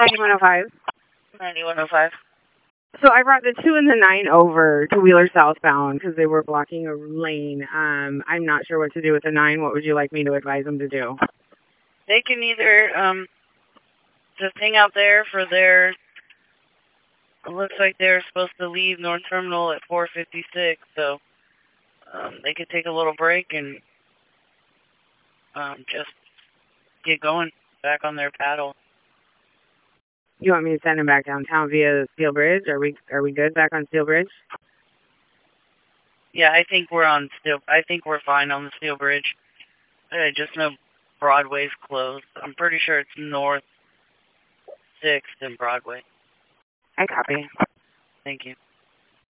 9105. 9105. So I brought the 2 and the 9 over to Wheeler southbound because they were blocking a lane. I'm not sure what to do with the 9. What would you like me to advise them to do? They can either just hang out there for their. It looks like they're supposed to leave North Terminal at 4:56, so they could take a little break and just get going back on their paddle. You want me to send them back downtown via Steel Bridge? Are we good back on Steel Bridge? Yeah, I think we're fine on the Steel Bridge. I just know Broadway's closed. I'm pretty sure it's North 6th and Broadway. I copy. Thank you.